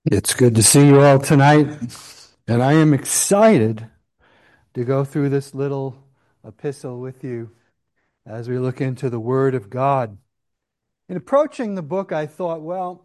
It's good to see you all tonight, and I am excited to go through this little epistle with you as we look into the Word of God. In approaching the book, I thought, well,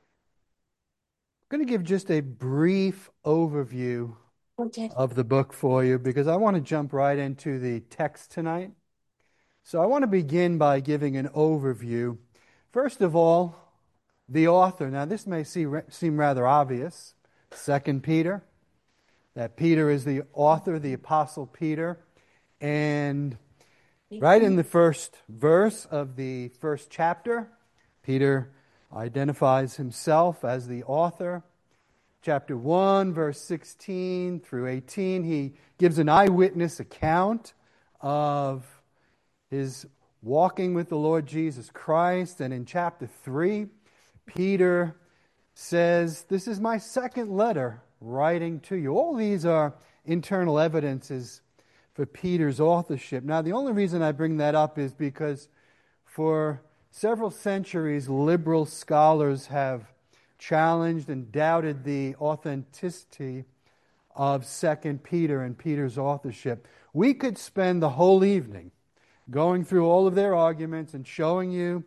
I'm going to give just a brief overview of the book for you because I want to jump right into the text tonight. So I want to begin by giving an overview. First of all, the author. Now, this may seem rather obvious. 2 Peter. That Peter is the author, the Apostle Peter. And right in the first verse of the first chapter, Peter identifies himself as the author. Chapter 1, verse 16 through 18, he gives an eyewitness account of his walking with the Lord Jesus Christ. And in chapter 3, Peter says, "This is my second letter writing to you." All these are internal evidences for Peter's authorship. Now, the only reason I bring that up is because for several centuries, liberal scholars have challenged and doubted the authenticity of 2 Peter and Peter's authorship. We could spend the whole evening going through all of their arguments and showing you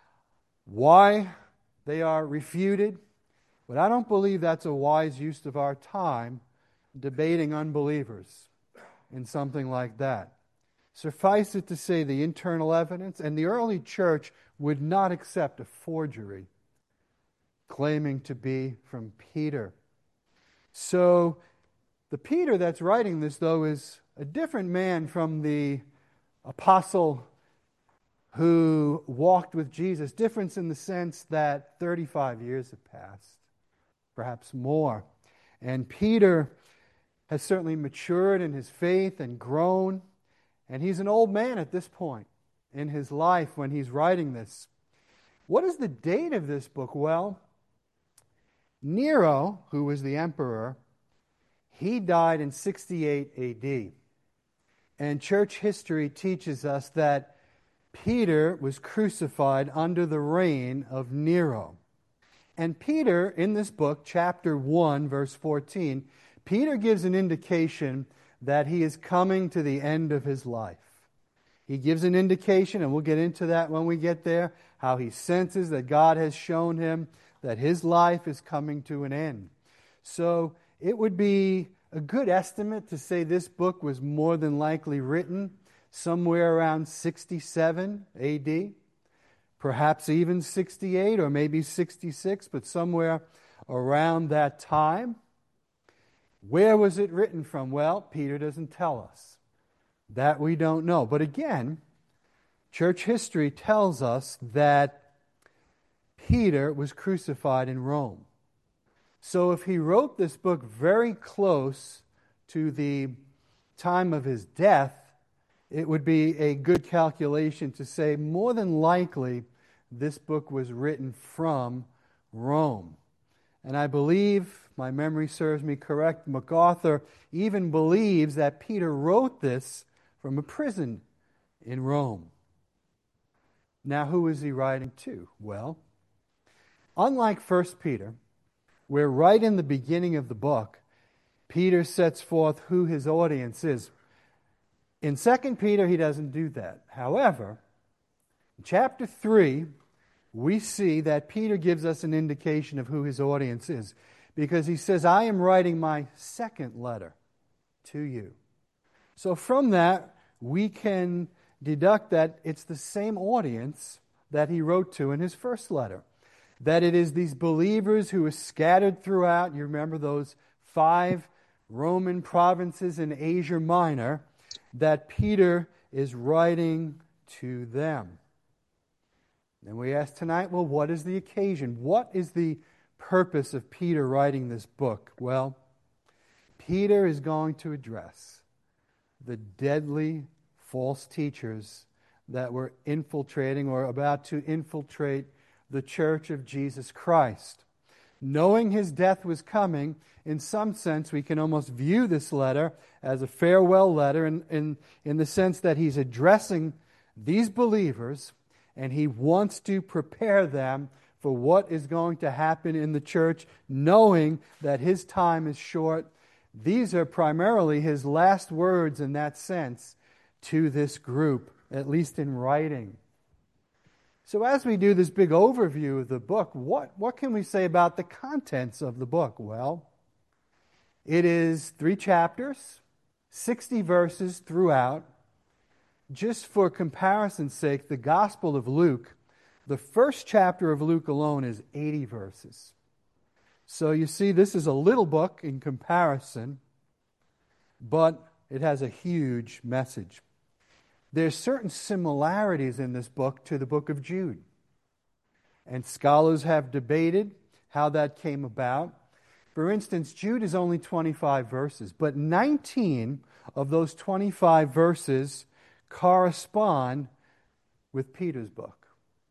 why they are refuted. But I don't believe that's a wise use of our time debating unbelievers in something like that. Suffice it to say, the internal evidence, and the early church would not accept a forgery claiming to be from Peter. So the Peter that's writing this, though, is a different man from the apostle who walked with Jesus. Difference in the sense that 35 years have passed, perhaps more. And Peter has certainly matured in his faith and grown. And he's an old man at this point in his life when he's writing this. What is the date of this book? Well, Nero, who was the emperor, he died in 68 AD. And church history teaches us that Peter was crucified under the reign of Nero. And Peter, in this book, chapter 1, verse 14, Peter gives an indication that he is coming to the end of his life. He gives an indication, and we'll get into that when we get there, how he senses that God has shown him that his life is coming to an end. So it would be a good estimate to say this book was more than likely written somewhere around 67 AD, perhaps even 68 or maybe 66, but somewhere around that time. Where was it written from? Well, Peter doesn't tell us. That we don't know. But again, church history tells us that Peter was crucified in Rome. So if he wrote this book very close to the time of his death, it would be a good calculation to say more than likely this book was written from Rome. And I believe, my memory serves me correct, MacArthur even believes that Peter wrote this from a prison in Rome. Now, who is he writing to? Well, unlike 1 Peter, where right in the beginning of the book, Peter sets forth who his audience is. In 2 Peter, he doesn't do that. However, in chapter 3, we see that Peter gives us an indication of who his audience is, because he says, "I am writing my second letter to you." So from that, we can deduct that it's the same audience that he wrote to in his first letter. That it is these believers who are scattered throughout, you remember those 5 Roman provinces in Asia Minor, that Peter is writing to them. And we ask tonight, well, what is the occasion? What is the purpose of Peter writing this book? Well, Peter is going to address the deadly false teachers that were infiltrating or about to infiltrate the church of Jesus Christ. Knowing his death was coming, in some sense, we can almost view this letter as a farewell letter in the sense that he's addressing these believers and he wants to prepare them for what is going to happen in the church, knowing that his time is short. These are primarily his last words in that sense to this group, at least in writing. So as we do this big overview of the book, what can we say about the contents of the book? Well, it is 3 chapters, 60 verses throughout. Just for comparison's sake, the Gospel of Luke, the first chapter of Luke alone is 80 verses. So you see, this is a little book in comparison, but it has a huge message. There's certain similarities in this book to the book of Jude. And scholars have debated how that came about. For instance, Jude is only 25 verses, but 19 of those 25 verses correspond with Peter's book.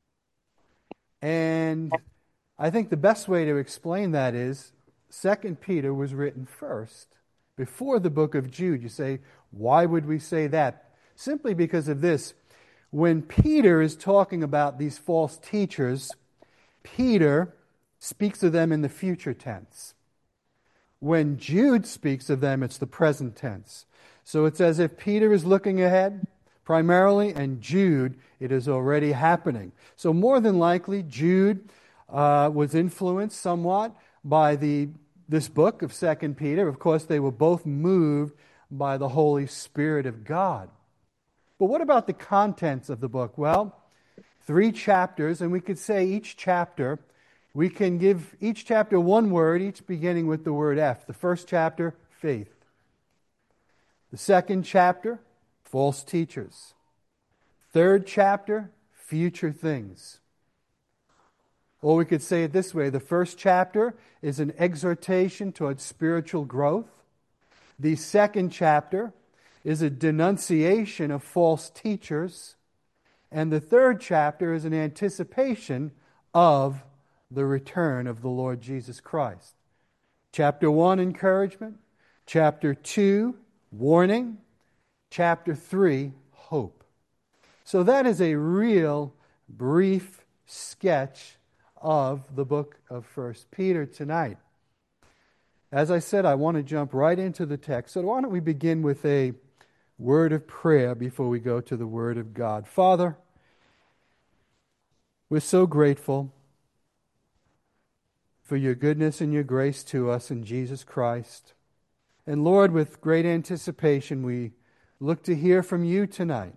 And I think the best way to explain that is 2 Peter was written first, before the book of Jude. You say, why would we say that? Simply because of this. When Peter is talking about these false teachers, Peter speaks of them in the future tense. When Jude speaks of them, it's the present tense. So it's as if Peter is looking ahead primarily, and Jude, it is already happening. So more than likely, Jude was influenced somewhat by this book of 2 Peter. Of course, they were both moved by the Holy Spirit of God. But what about the contents of the book? Well, 3 chapters, and we could say each chapter, we can give each chapter one word, each beginning with the word F. The first chapter, faith. The second chapter, false teachers. Third chapter, future things. Or we could say it this way. The first chapter is an exhortation towards spiritual growth. The second chapter is a denunciation of false teachers. And the third chapter is an anticipation of the return of the Lord Jesus Christ. Chapter 1, encouragement. Chapter 2, warning. Chapter 3, hope. So that is a real brief sketch of the book of 1 Peter tonight. As I said, I want to jump right into the text. So why don't we begin with a word of prayer before we go to the Word of God. Father, we're so grateful for your goodness and your grace to us in Jesus Christ. And Lord, with great anticipation, we look to hear from you tonight.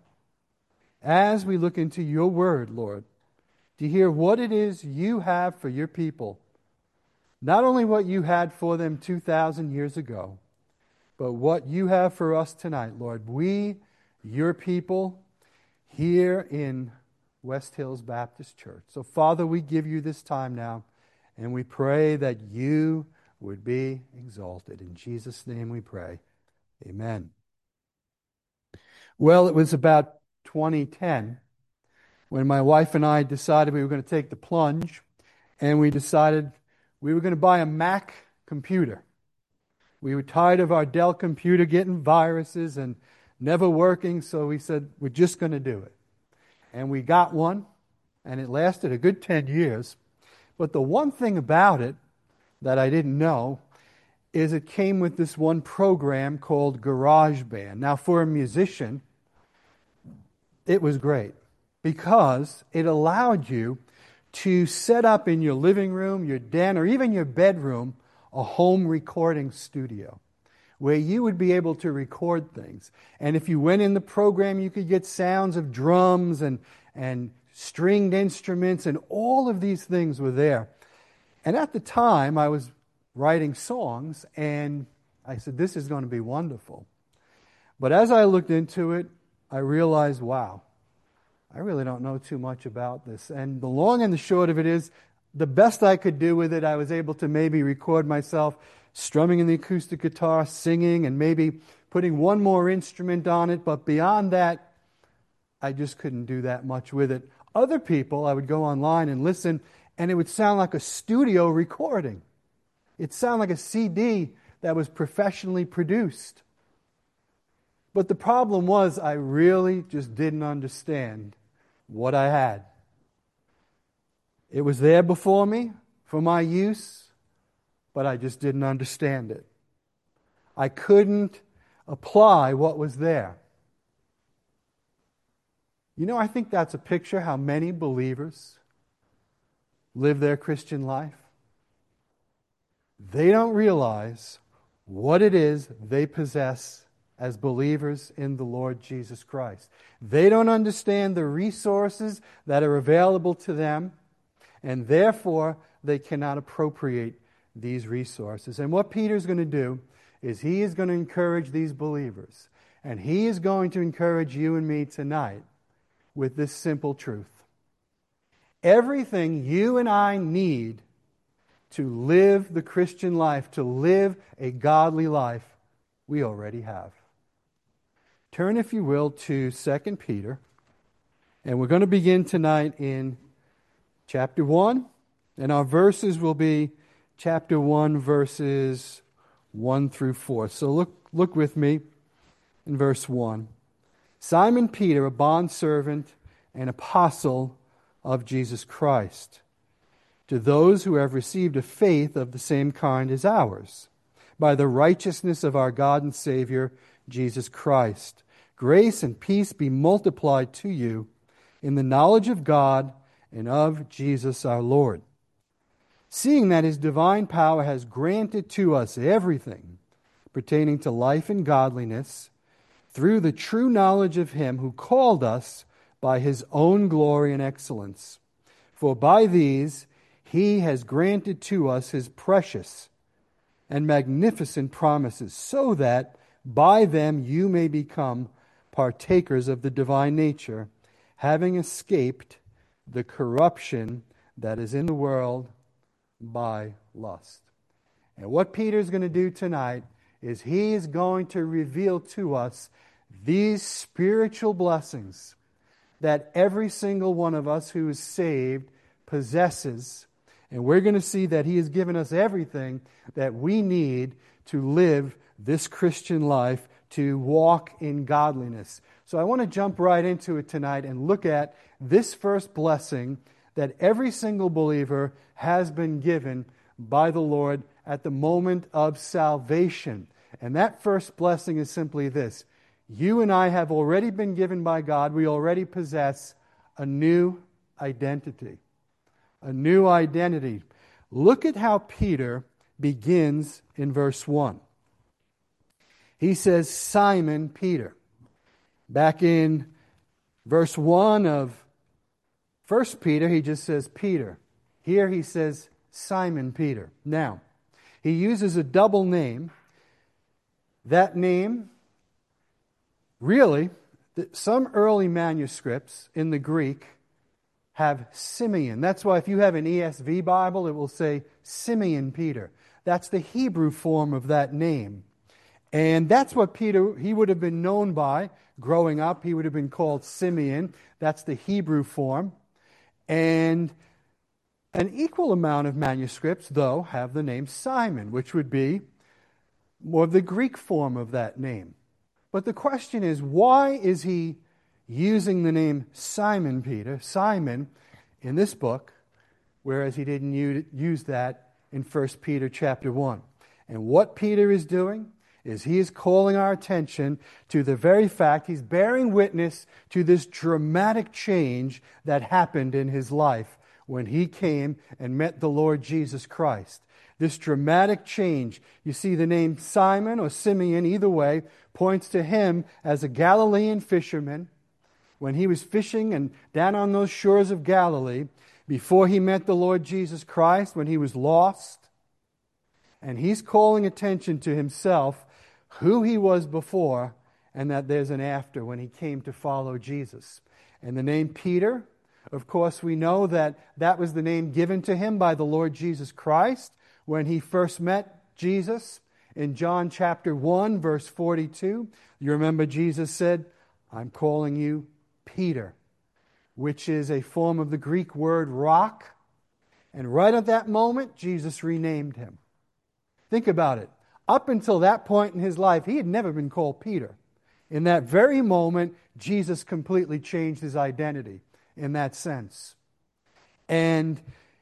As we look into your word, Lord, to hear what it is you have for your people. Not only what you had for them 2,000 years ago, but what you have for us tonight, Lord. We, your people, here in West Hills Baptist Church. So, Father, we give you this time now, and we pray that you would be exalted. In Jesus' name we pray. Amen. Well, it was about 2010 when my wife and I decided we were going to take the plunge, and we decided we were going to buy a Mac computer. We were tired of our Dell computer getting viruses and never working, so we said, we're just going to do it. And we got one, and it lasted a good 10 years. But the one thing about it that I didn't know is it came with this one program called GarageBand. Now, for a musician, it was great because it allowed you to set up in your living room, your den, or even your bedroom a home recording studio where you would be able to record things. And if you went in the program, you could get sounds of drums and stringed instruments, and all of these things were there. And at the time, I was writing songs, and I said, this is going to be wonderful. But as I looked into it, I realized, wow, I really don't know too much about this. And the long and the short of it is, the best I could do with it, I was able to maybe record myself strumming in the acoustic guitar, singing, and maybe putting one more instrument on it. But beyond that, I just couldn't do that much with it. Other people, I would go online and listen, and it would sound like a studio recording. It sounded like a CD that was professionally produced. But the problem was I really just didn't understand what I had. It was there before me for my use, but I just didn't understand it. I couldn't apply what was there. You know, I think that's a picture how many believers live their Christian life. They don't realize what it is they possess as believers in the Lord Jesus Christ. They don't understand the resources that are available to them, and therefore they cannot appropriate these resources. And what Peter's going to do is he is going to encourage these believers, and he is going to encourage you and me tonight with this simple truth. Everything you and I need to live the Christian life, to live a godly life, we already have. Turn, if you will, to 2 Peter. And we're going to begin tonight in chapter 1. And our verses will be chapter 1, verses 1 through 4. So look with me in verse 1. Simon Peter, a bondservant and apostle of Jesus Christ, to those who have received a faith of the same kind as ours, by the righteousness of our God and Savior, Jesus Christ. Grace and peace be multiplied to you in the knowledge of God and of Jesus our Lord. Seeing that His divine power has granted to us everything pertaining to life and godliness, through the true knowledge of Him who called us by His own glory and excellence. For by these He has granted to us His precious and magnificent promises, so that by them you may become partakers of the divine nature, having escaped the corruption that is in the world by lust. And what Peter's going to do tonight is he is going to reveal to us these spiritual blessings that every single one of us who is saved possesses. And we're going to see that He has given us everything that we need to live this Christian life, to walk in godliness. So I want to jump right into it tonight and look at this first blessing that every single believer has been given by the Lord at the moment of salvation. And that first blessing is simply this. You and I have already been given by God. We already possess a new identity. A new identity. Look at how Peter begins in verse 1. He says, Simon Peter. Back in verse 1 of 1 Peter, he just says Peter. Here he says Simon Peter. Now, he uses a double name. That name, really, some early manuscripts in the Greek have Simeon. That's why if you have an ESV Bible, it will say Simeon Peter. That's the Hebrew form of that name. And that's what Peter, he would have been known by growing up. He would have been called Simeon. That's the Hebrew form. And an equal amount of manuscripts, though, have the name Simon, which would be more of the Greek form of that name. But the question is, why is he using the name Simon Peter, Simon, in this book, whereas he didn't use that in 1 Peter chapter 1? And what Peter is doing is he is calling our attention to the very fact, he's bearing witness to this dramatic change that happened in his life when he came and met the Lord Jesus Christ. This dramatic change, you see the name Simon or Simeon, either way, points to him as a Galilean fisherman. When he was fishing and down on those shores of Galilee, before he met the Lord Jesus Christ, when he was lost, and he's calling attention to himself, who he was before, and that there's an after when he came to follow Jesus. And the name Peter, of course, we know that that was the name given to him by the Lord Jesus Christ when he first met Jesus in John chapter 1, verse 42. You remember Jesus said, I'm calling you Peter, which is a form of the Greek word rock. And right at that moment, Jesus renamed him. Think about it. Up until that point in his life, he had never been called Peter. In that very moment, Jesus completely changed his identity in that sense. And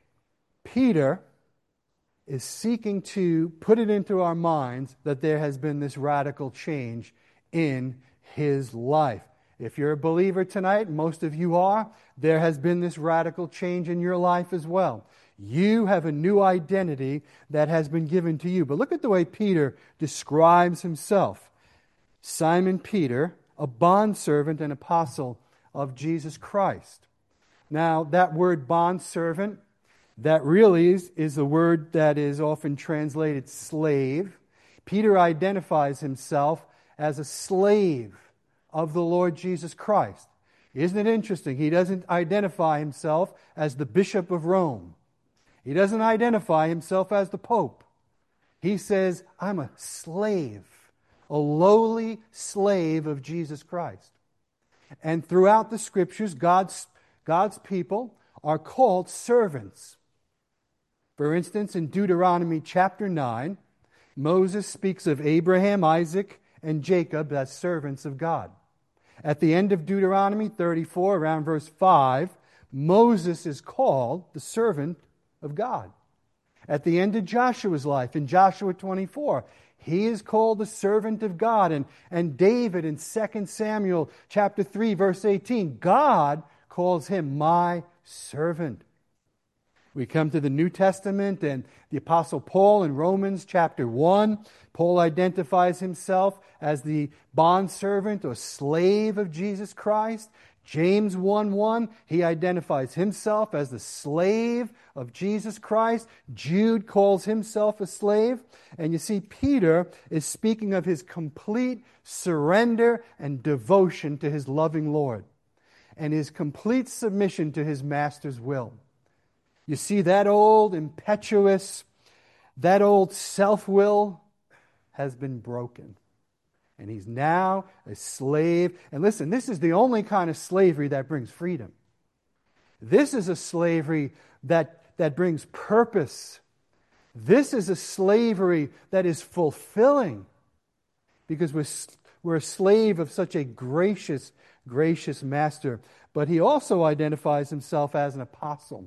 Peter is seeking to put it into our minds that there has been this radical change in his life. If you're a believer tonight, most of you are, there has been this radical change in your life as well. You have a new identity that has been given to you. But look at the way Peter describes himself. Simon Peter, a bondservant and apostle of Jesus Christ. Now, that word bondservant, that really is the word that is often translated slave. Peter identifies himself as a slave of the Lord Jesus Christ. Isn't it interesting? He doesn't identify himself as the Bishop of Rome. He doesn't identify himself as the Pope. He says, I'm a slave, a lowly slave of Jesus Christ. And throughout the Scriptures, God's people are called servants. For instance, in Deuteronomy chapter 9, Moses speaks of Abraham, Isaac, and Jacob as servants of God. At the end of Deuteronomy 34, around verse 5, Moses is called the servant of God. At the end of Joshua's life, in Joshua 24, he is called the servant of God. And David in 2 Samuel chapter 3, verse 18, God calls him my servant. We come to the New Testament and the Apostle Paul in Romans chapter 1. Paul identifies himself as the bondservant or slave of Jesus Christ. James 1:1, he identifies himself as the slave of Jesus Christ. Jude calls himself a slave. And you see, Peter is speaking of his complete surrender and devotion to his loving Lord and his complete submission to his master's will. You see, that old impetuous, that old self-will has been broken. And he's now a slave. And listen, this is the only kind of slavery that brings freedom. This is a slavery that brings purpose. This is a slavery that is fulfilling because we're a slave of such a gracious master. But he also identifies himself as an apostle.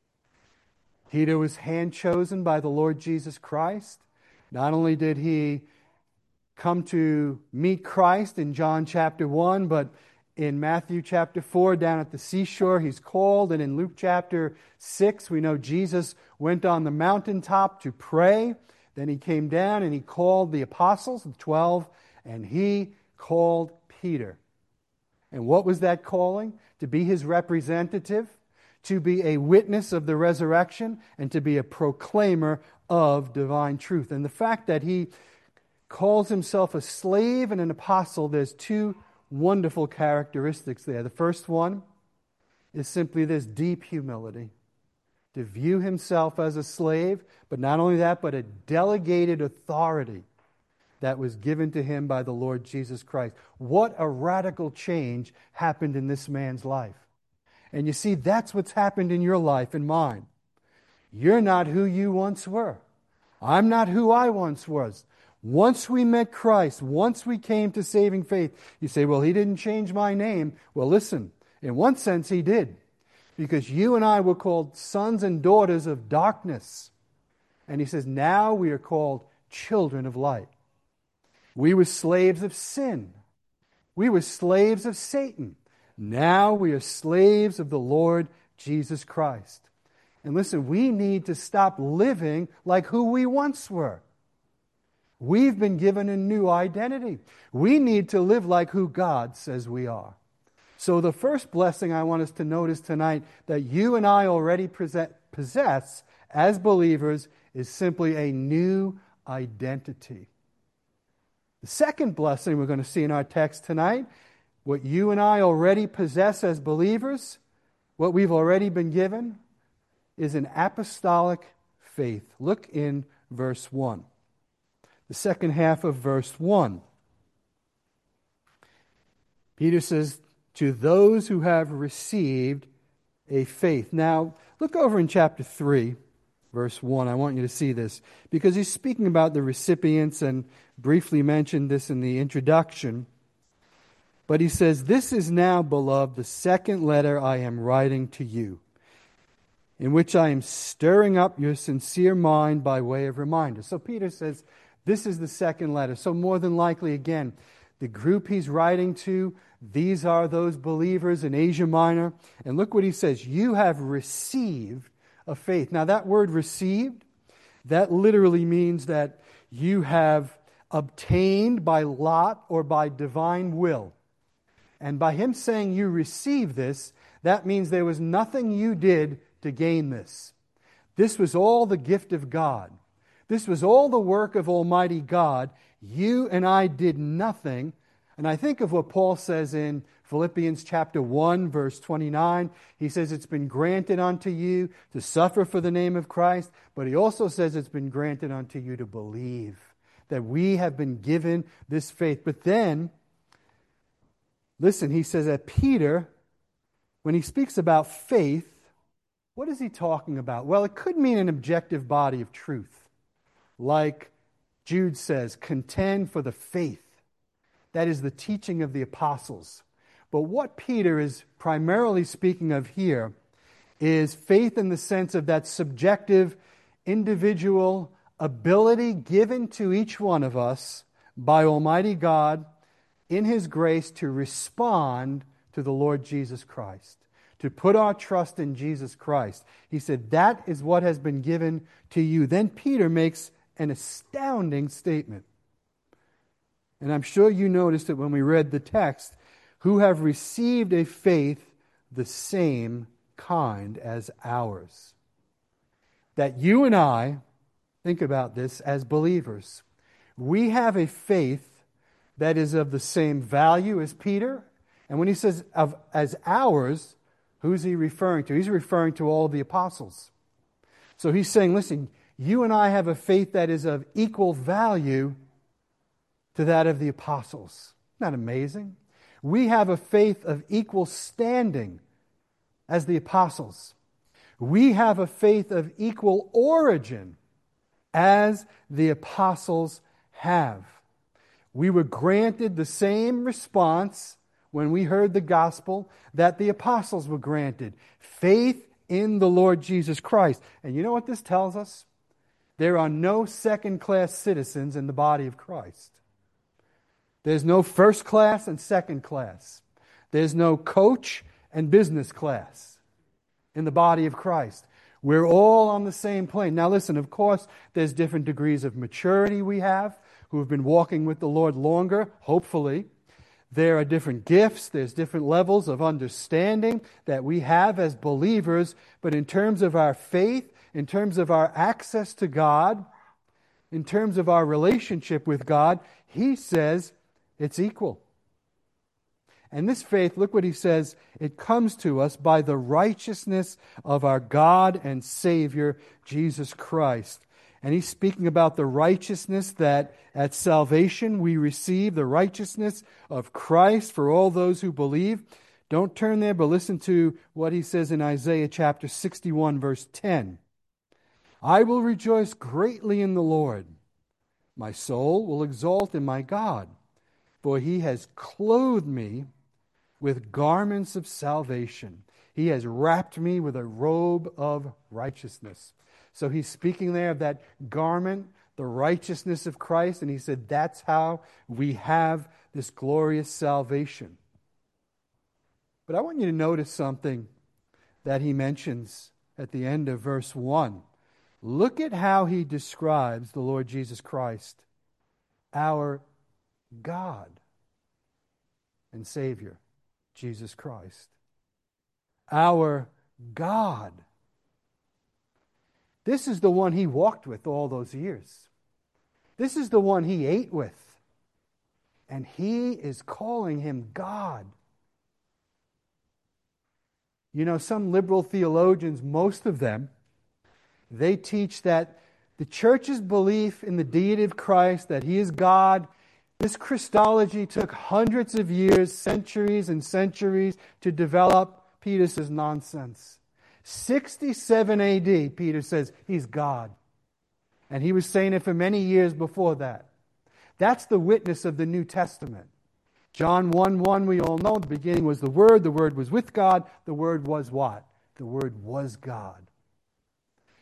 Peter was hand-chosen by the Lord Jesus Christ. Not only did he come to meet Christ in John chapter 1, but in Matthew chapter 4, down at the seashore, he's called. And in Luke chapter 6, we know Jesus went on the mountaintop to pray. Then he came down and he called the apostles, the 12, and he called Peter. And what was that calling? To be his representative, to be a witness of the resurrection, and to be a proclaimer of divine truth. And the fact that he calls himself a slave and an apostle, there's two wonderful characteristics there. The first one is simply this deep humility. To view himself as a slave, but not only that, but a delegated authority that was given to him by the Lord Jesus Christ. What a radical change happened in this man's life. And you see, that's what's happened in your life and mine. You're not who you once were. I'm not who I once was. Once we met Christ, once we came to saving faith, you say, well, he didn't change my name. Well, listen, in one sense he did. Because you and I were called sons and daughters of darkness. And he says, now we are called children of light. We were slaves of sin. We were slaves of Satan. Now we are slaves of the Lord Jesus Christ. And listen, we need to stop living like who we once were. We've been given a new identity. We need to live like who God says we are. So the first blessing I want us to notice tonight that you and I already possess as believers is simply a new identity. The second blessing we're going to see in our text tonight, what you and I already possess as believers, what we've already been given, is an apostolic faith. Look in verse 1. The second half of verse 1. Peter says, to those who have received a faith. Now, look over in chapter 3, verse 1. I want you to see this, because he's speaking about the recipients and briefly mentioned this in the introduction. But he says, this is now, beloved, the second letter I am writing to you. in which I am stirring up your sincere mind by way of reminder. So Peter says, this is the second letter. So more than likely, again, the group he's writing to, these are those believers in Asia Minor. And look what he says, you have received a faith. Now that word received, that literally means that you have obtained by lot or by divine will. And by him saying you receive this, that means there was nothing you did to gain this. This was all the gift of God. This was all the work of Almighty God. You and I did nothing. And I think of what Paul says in Philippians chapter 1, verse 29. He says it's been granted unto you to suffer for the name of Christ, but he also says it's been granted unto you to believe, that we have been given this faith. But then, listen, he says that Peter, when he speaks about faith, what is he talking about? Well, it could mean an objective body of truth. Like Jude says, contend for the faith. That is the teaching of the apostles. But what Peter is primarily speaking of here is faith in the sense of that subjective, individual ability given to each one of us by Almighty God in His grace to respond to the Lord Jesus Christ, to put our trust in Jesus Christ. He said, that is what has been given to you. Then Peter makes an astounding statement. And I'm sure you noticed it when we read the text, who have received a faith the same kind as ours. That you and I, think about this as believers, we have a faith that is of the same value as Peter. And when he says as ours, who's he referring to? He's referring to all the apostles. So he's saying, listen, you and I have a faith that is of equal value to that of the apostles. Isn't that amazing? We have a faith of equal standing as the apostles. We have a faith of equal origin as the apostles have. We were granted the same response when we heard the gospel that the apostles were granted. Faith in the Lord Jesus Christ. And you know what this tells us? There are no second-class citizens in the body of Christ. There's no first class and second class. There's no coach and business class in the body of Christ. We're all on the same plane. Now listen, of course, there's different degrees of maturity we have who have been walking with the Lord longer, hopefully. There are different gifts. There's different levels of understanding that we have as believers. But in terms of our faith, in terms of our access to God, in terms of our relationship with God, he says it's equal. And this faith, look what he says, it comes to us by the righteousness of our God and Savior, Jesus Christ. And he's speaking about the righteousness that at salvation we receive, the righteousness of Christ for all those who believe. Don't turn there, but listen to what he says in Isaiah chapter 61, verse 10. I will rejoice greatly in the Lord. My soul will exult in my God, for he has clothed me with garments of salvation. He has wrapped me with a robe of righteousness. So he's speaking there of that garment, the righteousness of Christ, and he said that's how we have this glorious salvation. But I want you to notice something that he mentions at the end of verse 1. Look at how he describes the Lord Jesus Christ, our God and Savior, Jesus Christ. Our God. This is the one he walked with all those years. This is the one he ate with. And he is calling him God. You know, some liberal theologians, most of them, they teach that the church's belief in the deity of Christ, that he is God, this Christology took hundreds of years, centuries and centuries to develop. Peter says nonsense. 67 AD, Peter says, he's God. And he was saying it for many years before that. That's the witness of the New Testament. John 1:1, we all know, the beginning was the Word was with God, the Word was what? The Word was God.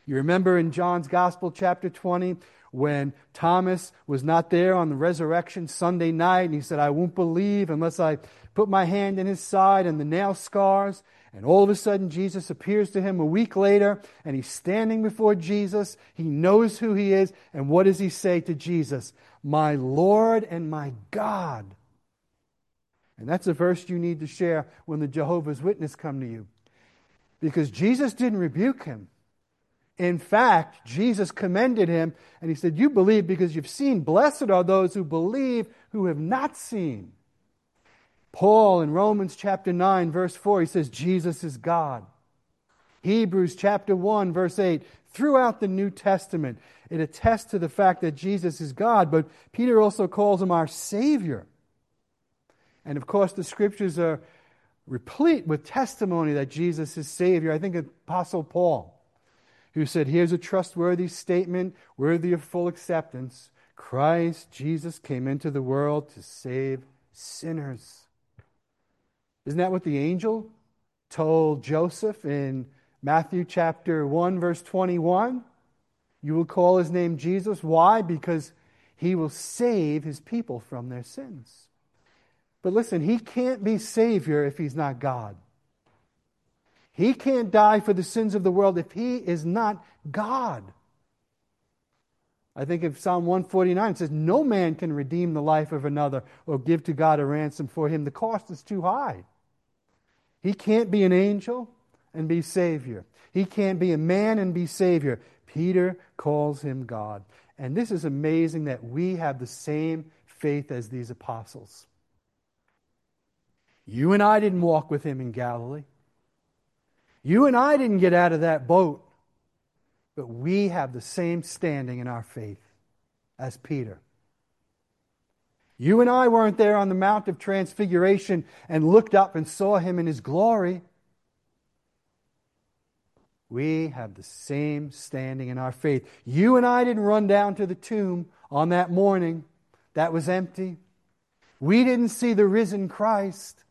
You remember in John's Gospel, chapter 20, when Thomas was not there on the resurrection Sunday night, and he said, I won't believe unless I put my hand in his side and the nail scars. And all of a sudden, Jesus appears to him a week later, and he's standing before Jesus. He knows who he is. And what does he say to Jesus? My Lord and my God. And that's a verse you need to share when the Jehovah's Witnesses come to you. Because Jesus didn't rebuke him. In fact, Jesus commended him, and he said, you believe because you've seen. Blessed are those who believe who have not seen. Paul in Romans chapter 9, verse 4, he says, Jesus is God. Hebrews chapter 1, verse 8, throughout the New Testament, it attests to the fact that Jesus is God, but Peter also calls him our Savior. And of course, the Scriptures are replete with testimony that Jesus is Savior. I think Apostle Paul, who said, here's a trustworthy statement, worthy of full acceptance. Christ Jesus came into the world to save sinners. Isn't that what the angel told Joseph in Matthew chapter 1, verse 21? You will call his name Jesus. Why? Because he will save his people from their sins. But listen, he can't be Savior if he's not God. He can't die for the sins of the world if he is not God. I think of Psalm 149, it says, no man can redeem the life of another or give to God a ransom for him. The cost is too high. He can't be an angel and be Savior. He can't be a man and be Savior. Peter calls him God. And this is amazing that we have the same faith as these apostles. You and I didn't walk with him in Galilee. You and I didn't get out of that boat. But we have the same standing in our faith as Peter. You and I weren't there on the Mount of Transfiguration and looked up and saw him in his glory. We have the same standing in our faith. You and I didn't run down to the tomb on that morning. That was empty. We didn't see the risen Christ.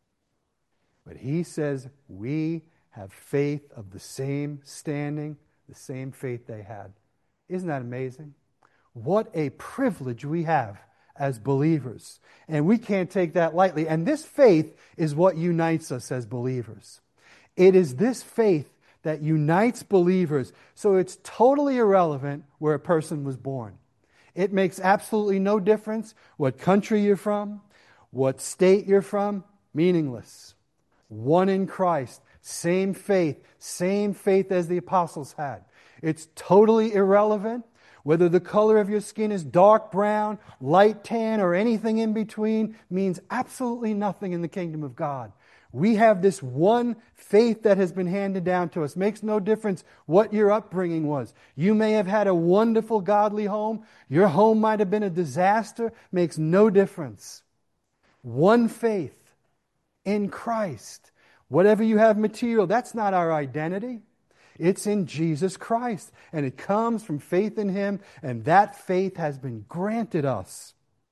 But he says we have faith of the same standing, the same faith they had. Isn't that amazing? What a privilege we have as believers. And we can't take that lightly. And this faith is what unites us as believers. It is this faith that unites believers. So it's totally irrelevant where a person was born. It makes absolutely no difference what country you're from, what state you're from. Meaningless. One in Christ. Same faith as the apostles had. It's totally irrelevant whether the color of your skin is dark brown, light tan, or anything in between. Means absolutely nothing in the kingdom of God. We have this one faith that has been handed down to us. Makes no difference what your upbringing was. You may have had a wonderful godly home. Your home might have been a disaster. Makes no difference. One faith in Christ. Whatever you have material, that's not our identity. It's in Jesus Christ. And it comes from faith in him. And that faith has been granted us.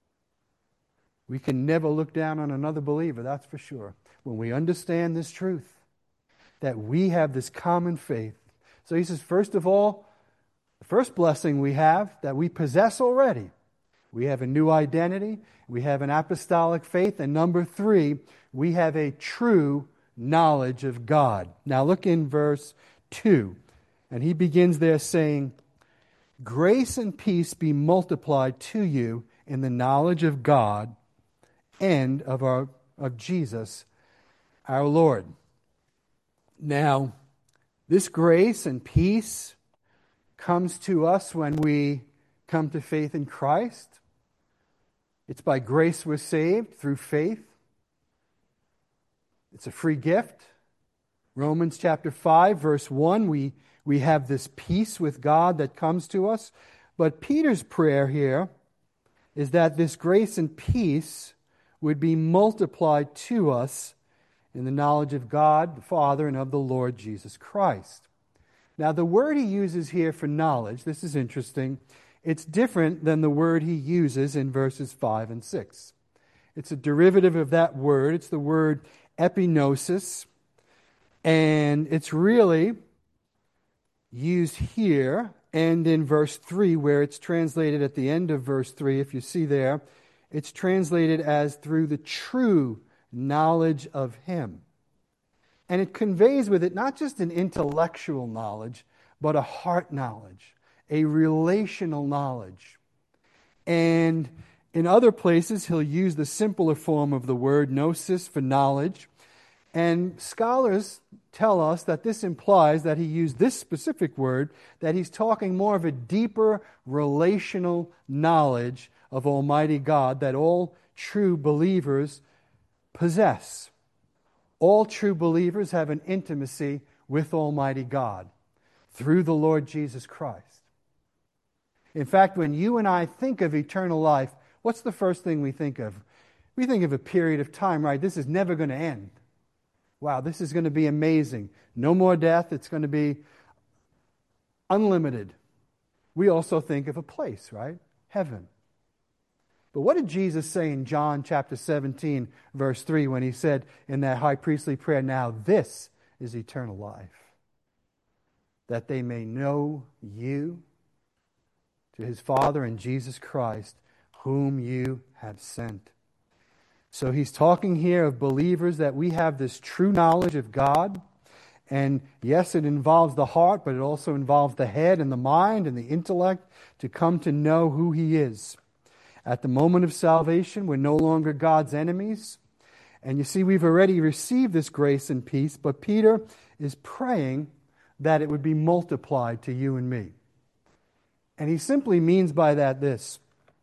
We can never look down on another believer, that's for sure. When we understand this truth, that we have this common faith. So he says, first of all, the first blessing we have that we possess already. We have a new identity. We have an apostolic faith. And number 3, we have a true knowledge of God. Now look in verse 2. And he begins there saying, grace and peace be multiplied to you in the knowledge of God and of Jesus our Lord. Now, this grace and peace comes to us when we come to faith in Christ. It's by grace we're saved through faith. It's a free gift. Romans chapter 5, verse 1, we have this peace with God that comes to us. But Peter's prayer here is that this grace and peace would be multiplied to us in the knowledge of God the Father and of the Lord Jesus Christ. Now, the word he uses here for knowledge, this is interesting, it's different than the word he uses in verses 5 and 6. It's a derivative of that word. It's the word epignosis. And it's really used here and in verse 3, where it's translated at the end of verse 3, if you see there, it's translated as through the true knowledge of Him. And it conveys with it not just an intellectual knowledge, but a heart knowledge, a relational knowledge. And in other places, he'll use the simpler form of the word gnosis for knowledge. And scholars tell us that this implies that he used this specific word, that he's talking more of a deeper relational knowledge of Almighty God that all true believers possess. All true believers have an intimacy with Almighty God through the Lord Jesus Christ. In fact, when you and I think of eternal life, what's the first thing we think of? We think of a period of time, right? This is never going to end. Wow, this is going to be amazing. No more death. It's going to be unlimited. We also think of a place, right? Heaven. But what did Jesus say in John chapter 17, verse 3, when he said in that high priestly prayer, "Now this is eternal life, that they may know you," to his Father and Jesus Christ, whom you have sent. So he's talking here of believers that we have this true knowledge of God. And yes, it involves the heart, but it also involves the head and the mind and the intellect to come to know who He is. At the moment of salvation, we're no longer God's enemies. And you see, we've already received this grace and peace, but Peter is praying that it would be multiplied to you and me. And he simply means by that this: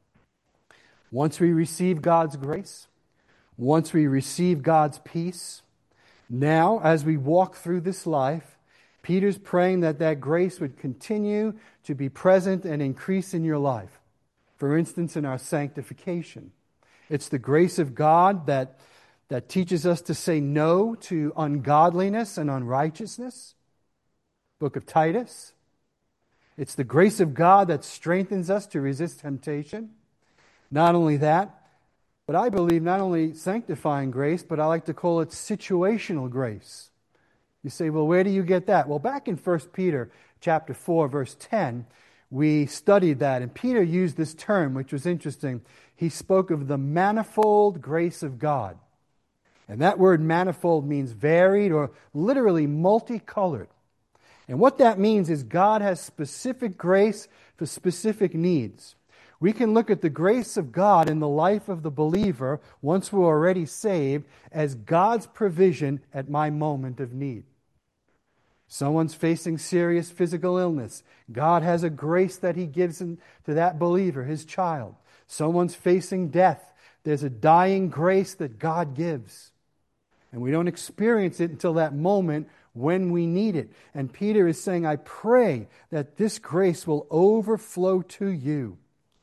once we receive God's grace, once we receive God's peace, now as we walk through this life, Peter's praying that that grace would continue to be present and increase in your life. For instance, in our sanctification. It's the grace of God that teaches us to say no to ungodliness and unrighteousness. Book of Titus. It's the grace of God that strengthens us to resist temptation. Not only that, but I believe not only sanctifying grace, but I like to call it situational grace. You say, well, where do you get that? Well, back in 1 Peter chapter 4, verse 10, we studied that, and Peter used this term, which was interesting. He spoke of the manifold grace of God. And that word manifold means varied or literally multicolored. And what that means is God has specific grace for specific needs. We can look at the grace of God in the life of the believer, once we're already saved, as God's provision at my moment of need. Someone's facing serious physical illness. God has a grace that He gives to that believer, His child. Someone's facing death. There's a dying grace that God gives. And we don't experience it until that moment when we need it. And Peter is saying, I pray that this grace will overflow to you.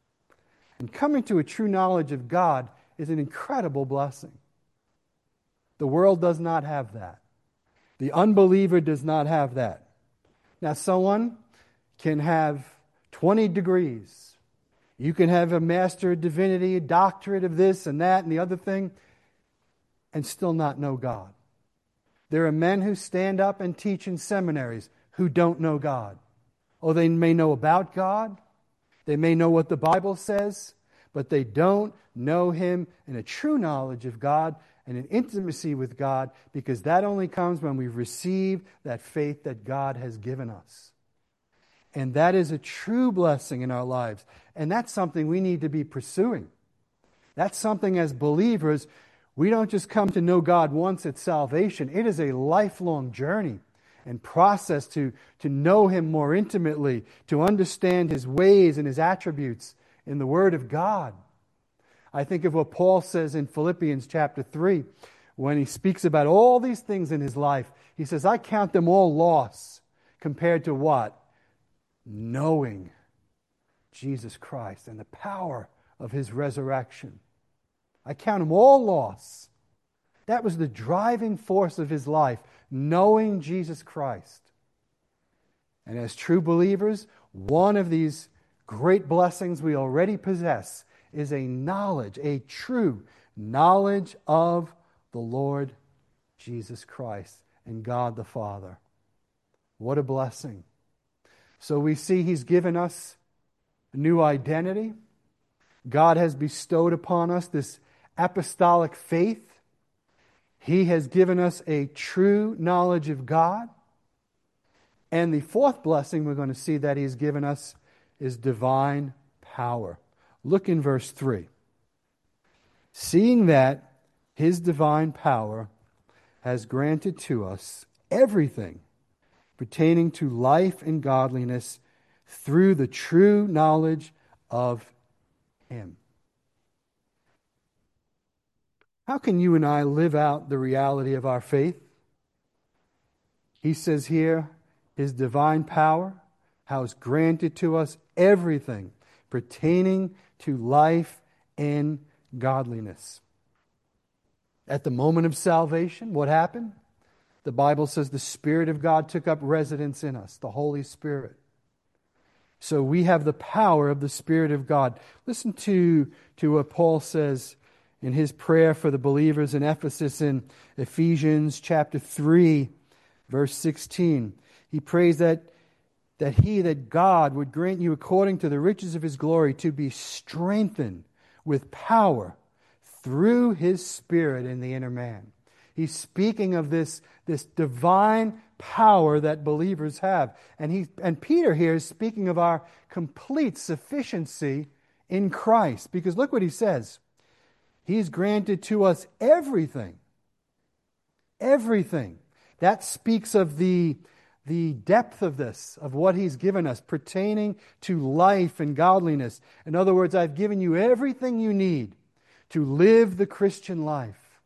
And coming to a true knowledge of God is an incredible blessing. The world does not have that. The unbeliever does not have that. Now, someone can have 20 degrees. You can have a master of divinity, a doctorate of this and that and the other thing, and still not know God. There are men who stand up and teach in seminaries who don't know God. Oh, they may know about God. They may know what the Bible says, but they don't know Him in a true knowledge of God and an intimacy with God, because that only comes when we receive that faith that God has given us. And that is a true blessing in our lives. And that's something we need to be pursuing. That's something as believers, we don't just come to know God once at salvation. It is a lifelong journey and process to know Him more intimately, to understand His ways and His attributes in the Word of God. I think of what Paul says in Philippians chapter 3, when he speaks about all these things in his life. He says, I count them all loss compared to what? Knowing Jesus Christ and the power of His resurrection. I count them all loss. That was the driving force of his life, knowing Jesus Christ. And as true believers, one of these great blessings we already possess is a knowledge, a true knowledge of the Lord Jesus Christ and God the Father. What a blessing. So we see He's given us a new identity. God has bestowed upon us this apostolic faith. He has given us a true knowledge of God. And the fourth blessing we're going to see that He's given us is divine power. Look in verse 3. Seeing that His divine power has granted to us everything pertaining to life and godliness through the true knowledge of Him. How can you and I live out the reality of our faith? He says here, His divine power has granted to us everything pertaining to life and godliness. At the moment of salvation, what happened? The Bible says the Spirit of God took up residence in us, the Holy Spirit. So we have the power of the Spirit of God. Listen to what Paul says in his prayer for the believers in Ephesus in Ephesians chapter 3, verse 16. He prays that God would grant you according to the riches of His glory to be strengthened with power through His Spirit in the inner man. He's speaking of this divine power that believers have. And Peter here is speaking of our complete sufficiency in Christ. Because look what he says. He's granted to us everything. Everything. That speaks of the depth of this, of what He's given us, pertaining to life and godliness. In other words, I've given you everything you need to live the Christian life.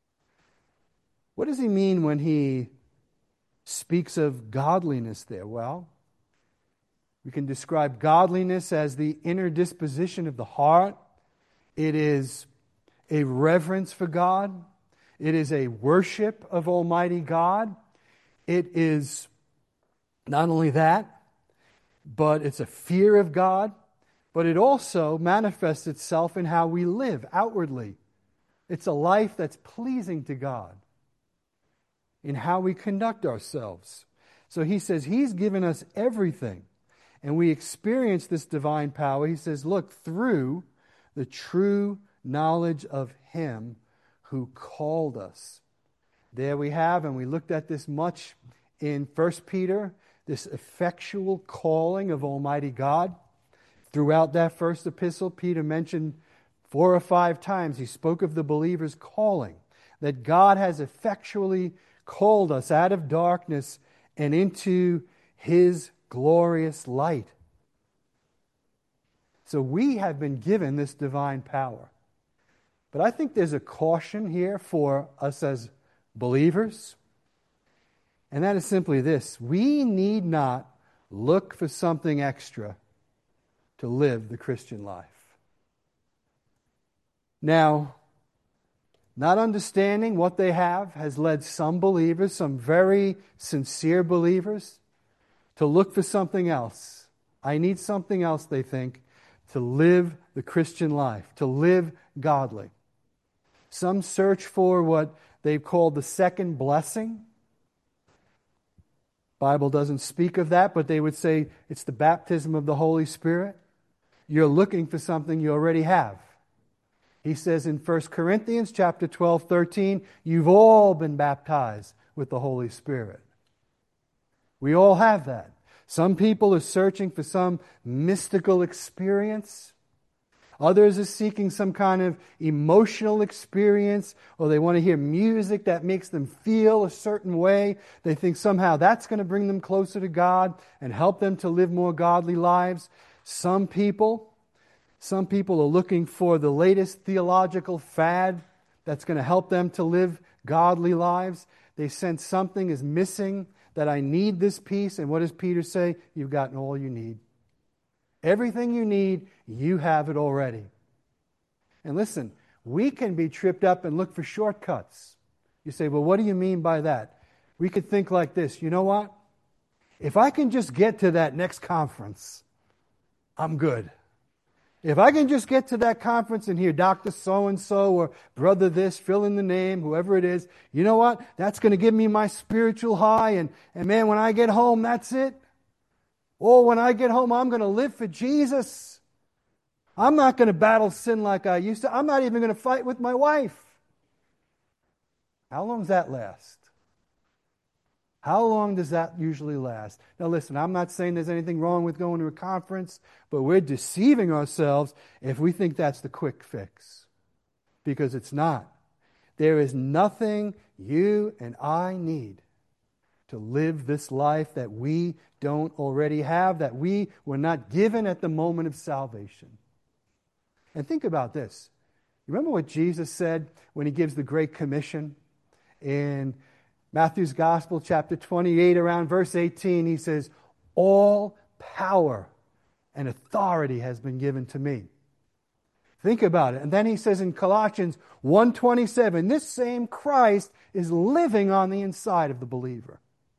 What does he mean when he speaks of godliness there? Well, we can describe godliness as the inner disposition of the heart. It is a reverence for God. It is a worship of Almighty God. It is not only that, but it's a fear of God, but it also manifests itself in how we live outwardly. It's a life that's pleasing to God in how we conduct ourselves. So he says He's given us everything, and we experience this divine power. He says, look, through the true knowledge of Him who called us. There we have, and we looked at this much in 1 Peter, this effectual calling of Almighty God. Throughout that first epistle, Peter mentioned 4 or 5 times, he spoke of the believer's calling, that God has effectually called us out of darkness and into His glorious light. So we have been given this divine power. But I think there's a caution here for us as believers. And that is simply this. We need not look for something extra to live the Christian life. Now, not understanding what they have has led some believers, some very sincere believers, to look for something else. I need something else, they think, to live the Christian life, to live godly. Some search for what they've called the second blessing. Bible doesn't speak of that, but they would say it's the baptism of the Holy Spirit. You're looking for something you already have. He says in 1 Corinthians chapter 12, 13, you've all been baptized with the Holy Spirit. We all have that. Some people are searching for some mystical experience. Others are seeking some kind of emotional experience, or they want to hear music that makes them feel a certain way. They think somehow that's going to bring them closer to God and help them to live more godly lives. Some people are looking for the latest theological fad that's going to help them to live godly lives. They sense something is missing, that I need this piece. And what does Peter say? You've gotten all you need. Everything you need, you have it already. And listen, we can be tripped up and look for shortcuts. You say, well, what do you mean by that? We could think like this. You know what? If I can just get to that next conference, I'm good. If I can just get to that conference and hear Dr. So-and-so or Brother this, fill in the name, whoever it is, you know what? That's going to give me my spiritual high. And man, when I get home, that's it. Oh, when I get home, I'm going to live for Jesus. I'm not going to battle sin like I used to. I'm not even going to fight with my wife. How long does that last? How long does that usually last? Now listen, I'm not saying there's anything wrong with going to a conference, but we're deceiving ourselves if we think that's the quick fix. Because it's not. There is nothing you and I need to live this life that we don't already have, that we were not given at the moment of salvation. And think about this. You remember what Jesus said when he gives the Great Commission? In Matthew's Gospel, chapter 28, around verse 18, he says, all power and authority has been given to me. Think about it. And then he says in Colossians 1:27, this same Christ is living on the inside of the believer.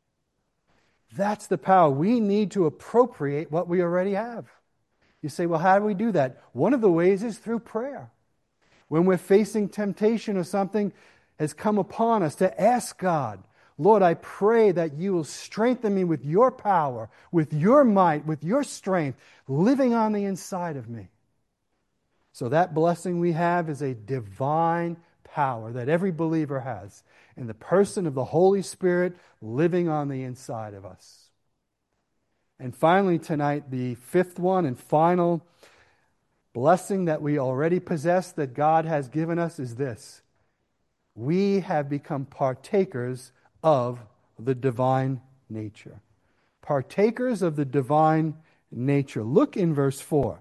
That's the power. We need to appropriate what we already have. You say, well, how do we do that? One of the ways is through prayer. When we're facing temptation or something has come upon us, to ask God, Lord, I pray that you will strengthen me with your power, with your might, with your strength, living on the inside of me. So that blessing we have is a divine power that every believer has in the person of the Holy Spirit living on the inside of us. And finally tonight, the fifth one and final blessing that we already possess that God has given us is this. We have become partakers of the divine nature. Partakers of the divine nature. Look in verse 4.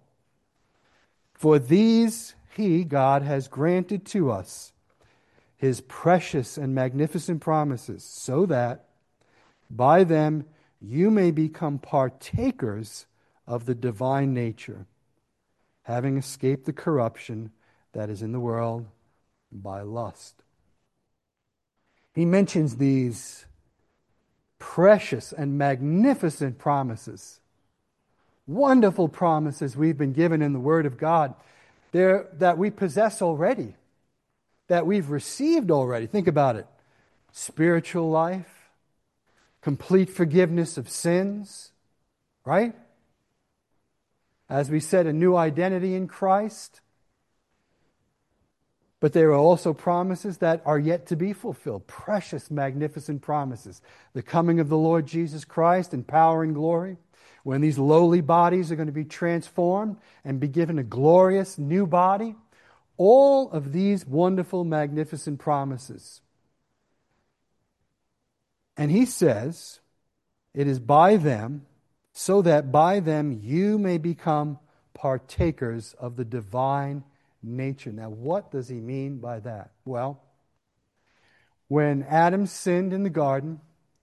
For these he, God, has granted to us his precious and magnificent promises, so that by them you may become partakers of the divine nature, having escaped the corruption that is in the world by lust. He mentions these precious and magnificent promises. Wonderful promises we've been given in the Word of God that we possess already, that we've received already. Think about it. Spiritual life, complete forgiveness of sins, right? As we said, a new identity in Christ. But there are also promises that are yet to be fulfilled. Precious, magnificent promises. The coming of the Lord Jesus Christ in power and glory. When these lowly bodies are going to be transformed and be given a glorious new body. All of these wonderful, magnificent promises. And he says, it is by them, so that by them you may become partakers of the divine nature. Now, what does he mean by that? Well, when Adam sinned in the garden,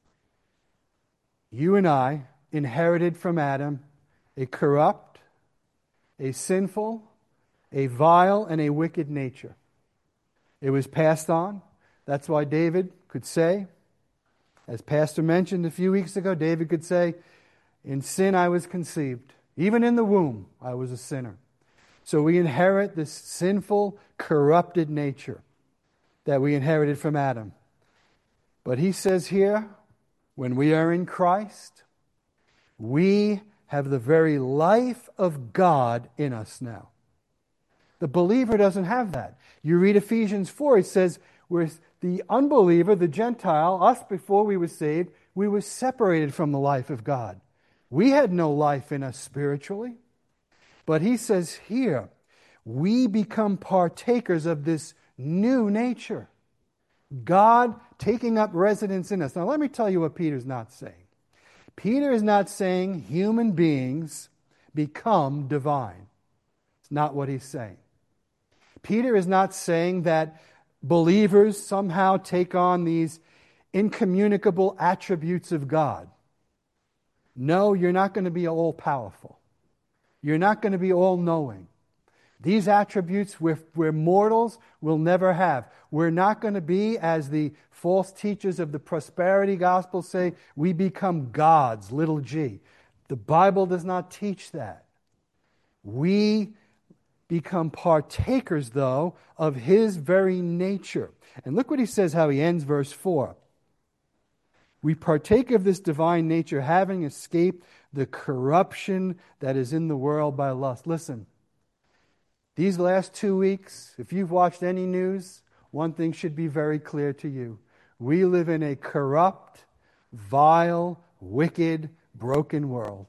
you and I inherited from Adam a corrupt, a sinful, a vile, and a wicked nature. It was passed on. That's why David could say, as Pastor mentioned a few weeks ago, David could say, in sin I was conceived. Even in the womb I was a sinner. So we inherit this sinful, corrupted nature that we inherited from Adam. But he says here, when we are in Christ, we have the very life of God in us now. The believer doesn't have that. You read Ephesians 4, it says, where the unbeliever, the Gentile, us before we were saved, we were separated from the life of God. We had no life in us spiritually. But he says here, we become partakers of this new nature. God taking up residence in us. Now let me tell you what Peter's not saying. Peter is not saying human beings become divine. It's not what he's saying. Peter is not saying that believers somehow take on these incommunicable attributes of God. No, you're not going to be all-powerful. You're not going to be all-knowing. These attributes we're mortals will never have. We're not going to be, as the false teachers of the prosperity gospel say, we become gods, little g. The Bible does not teach that. We become partakers, though, of his very nature. And look what he says, how he ends verse 4. We partake of this divine nature, having escaped the corruption that is in the world by lust. Listen, these last 2 weeks, if you've watched any news, one thing should be very clear to you. We live in a corrupt, vile, wicked, broken world.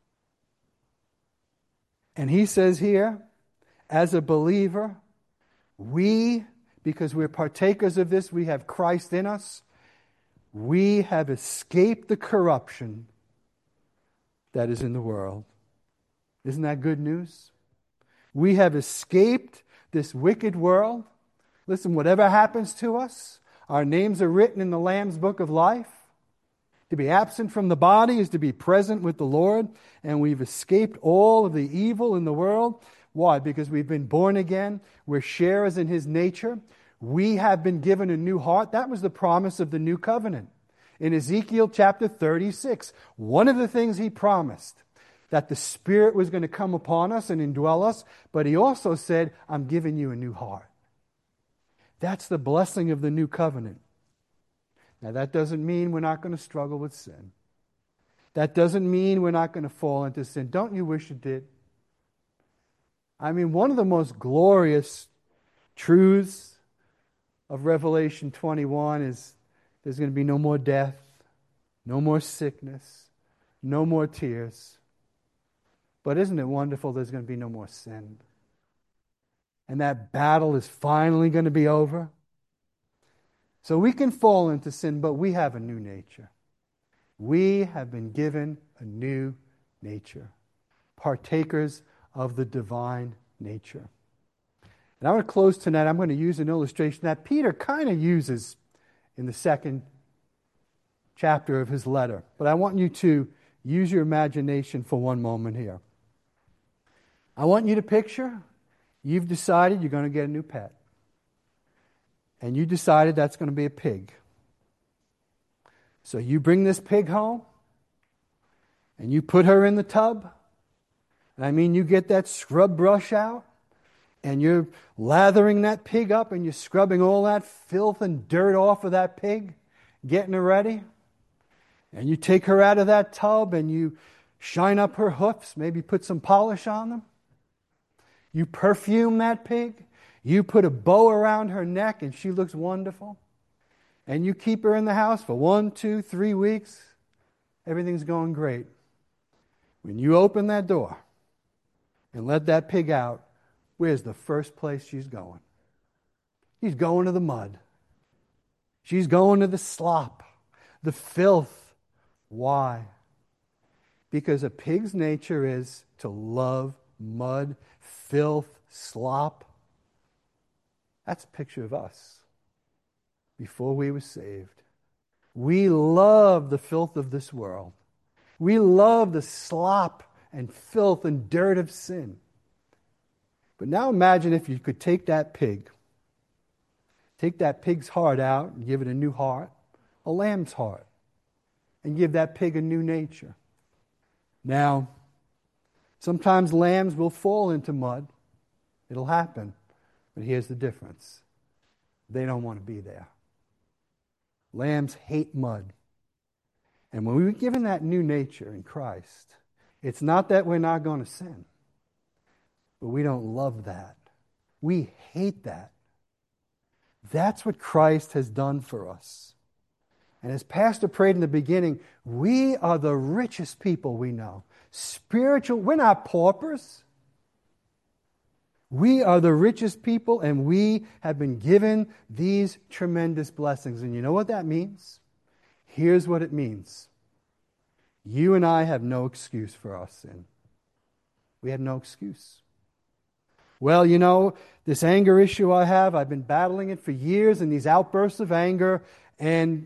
And he says here, as a believer, we, because we're partakers of this, we have Christ in us, we have escaped the corruption that is in the world. Isn't that good news? We have escaped this wicked world. Listen, whatever happens to us, our names are written in the Lamb's book of life. To be absent from the body is to be present with the Lord, and we've escaped all of the evil in the world. Why? Because we've been born again. We're sharers in His nature. We have been given a new heart. That was the promise of the new covenant. In Ezekiel chapter 36, one of the things He promised, that the Spirit was going to come upon us and indwell us, but He also said, I'm giving you a new heart. That's the blessing of the new covenant. Now, that doesn't mean we're not going to struggle with sin. That doesn't mean we're not going to fall into sin. Don't you wish it did? I mean, one of the most glorious truths of Revelation 21 is there's going to be no more death, no more sickness, no more tears. But isn't it wonderful there's going to be no more sin? And that battle is finally going to be over. So we can fall into sin, but we have a new nature. We have been given a new nature, partakers of the divine nature. And I want to close tonight. I'm going to use an illustration that Peter kind of uses in the second chapter of his letter. But I want you to use your imagination for one moment here. I want you to picture you've decided you're going to get a new pet. And you decided that's going to be a pig. So you bring this pig home, and you put her in the tub. And I mean, you get that scrub brush out, and you're lathering that pig up, and you're scrubbing all that filth and dirt off of that pig, getting her ready. And you take her out of that tub, and you shine up her hoofs, maybe put some polish on them. You perfume that pig. You put a bow around her neck and she looks wonderful. And you keep her in the house for 1, 2, 3 weeks. Everything's going great. When you open that door and let that pig out, where's the first place she's going? She's going to the mud. She's going to the slop, the filth. Why? Because a pig's nature is to love mud, filth, slop. That's a picture of us before we were saved. We love the filth of this world. We love the slop and filth and dirt of sin. But now imagine if you could take that pig's heart out and give it a new heart, a lamb's heart, and give that pig a new nature. Now, sometimes lambs will fall into mud. It'll happen. But here's the difference. They don't want to be there. Lambs hate mud. And when we're given that new nature in Christ, it's not that we're not going to sin, but we don't love that. We hate that. That's what Christ has done for us. And as Pastor prayed in the beginning, we are the richest people we know. Spiritual, we're not paupers. We are the richest people, and we have been given these tremendous blessings. And you know what that means? Here's what it means. You and I have no excuse for our sin. We have no excuse. Well, you know, this anger issue I've been battling it for years, and these outbursts of anger, and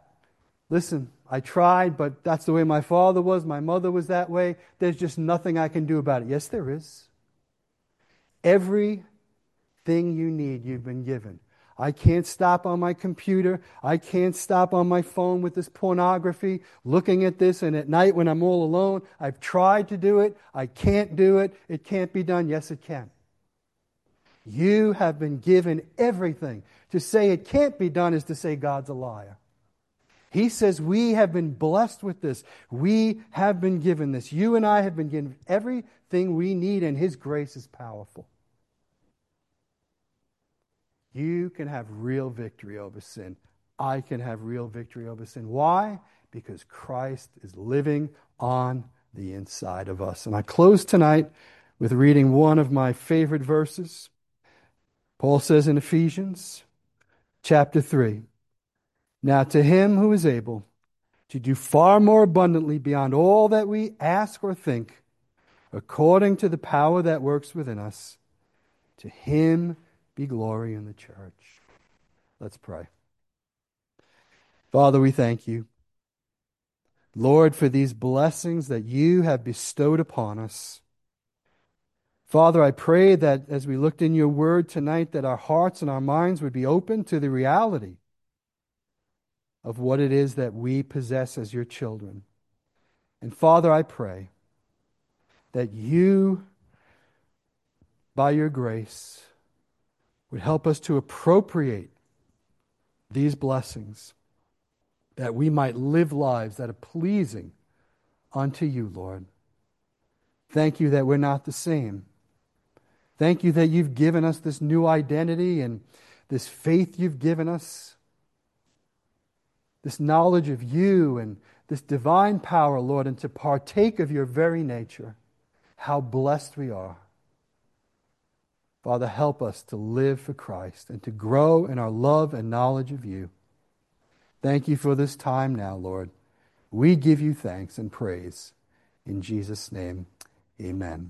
I tried, but that's the way my father was, my mother was that way. There's just nothing I can do about it. Yes, there is. Everything you need, you've been given. I can't stop on my computer. I can't stop on my phone with this pornography, looking at this, and at night when I'm all alone, I've tried to do it. I can't do it. It can't be done. Yes, it can. You have been given everything. To say it can't be done is to say God's a liar. He says we have been blessed with this. We have been given this. You and I have been given everything we need, and His grace is powerful. You can have real victory over sin. I can have real victory over sin. Why? Because Christ is living on the inside of us. And I close tonight with reading one of my favorite verses. Paul says in Ephesians chapter 3, "Now to Him who is able to do far more abundantly beyond all that we ask or think, according to the power that works within us, to Him be glory in the church." Let's pray. Father, we thank you, Lord, for these blessings that you have bestowed upon us. Father, I pray that as we looked in your word tonight, that our hearts and our minds would be open to the reality of what it is that we possess as your children. And Father, I pray that you, by your grace, would help us to appropriate these blessings, that we might live lives that are pleasing unto you, Lord. Thank you that we're not the same. Thank you that you've given us this new identity and this faith you've given us, this knowledge of you and this divine power, Lord, and to partake of your very nature. How blessed we are. Father, help us to live for Christ and to grow in our love and knowledge of you. Thank you for this time now, Lord. We give you thanks and praise. In Jesus' name, amen.